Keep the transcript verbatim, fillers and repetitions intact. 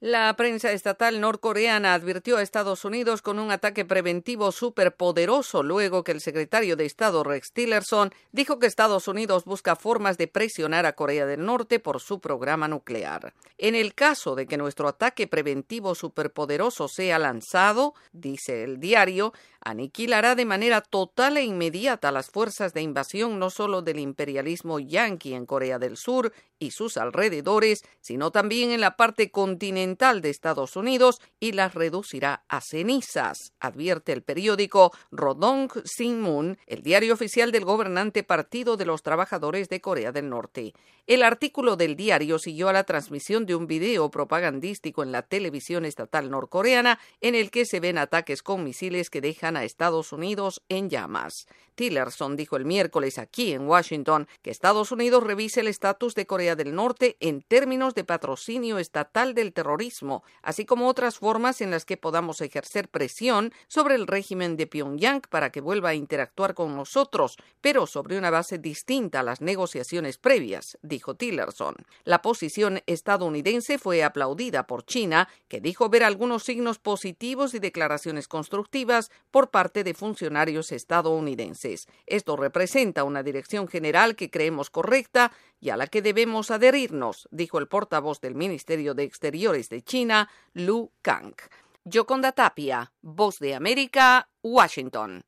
La prensa estatal norcoreana advirtió a Estados Unidos con un ataque preventivo superpoderoso luego que el secretario de Estado Rex Tillerson dijo que Estados Unidos busca formas de presionar a Corea del Norte por su programa nuclear. En el caso de que nuestro ataque preventivo superpoderoso sea lanzado, dice el diario, aniquilará de manera total e inmediata las fuerzas de invasión no solo del imperialismo yanqui en Corea del Sur y sus alrededores, sino también en la parte continental de Estados Unidos y las reducirá a cenizas, advierte el periódico Rodong Sinmun, el diario oficial del gobernante Partido de los Trabajadores de Corea del Norte. El artículo del diario siguió a la transmisión de un video propagandístico en la televisión estatal norcoreana en el que se ven ataques con misiles que dejan a Estados Unidos en llamas. Tillerson dijo el miércoles aquí en Washington que Estados Unidos revise el estatus de Corea del Norte en términos de patrocinio estatal del terrorismo, así como otras formas en las que podamos ejercer presión sobre el régimen de Pyongyang para que vuelva a interactuar con nosotros, pero sobre una base distinta a las negociaciones previas, dijo Tillerson. La posición estadounidense fue aplaudida por China, que dijo ver algunos signos positivos y declaraciones constructivas por parte de funcionarios estadounidenses. Esto representa una dirección general que creemos correcta y a la que debemos adherirnos, dijo el portavoz del Ministerio de Exteriores de China, Lu Kang. Yoconda Tapia, Voz de América, Washington.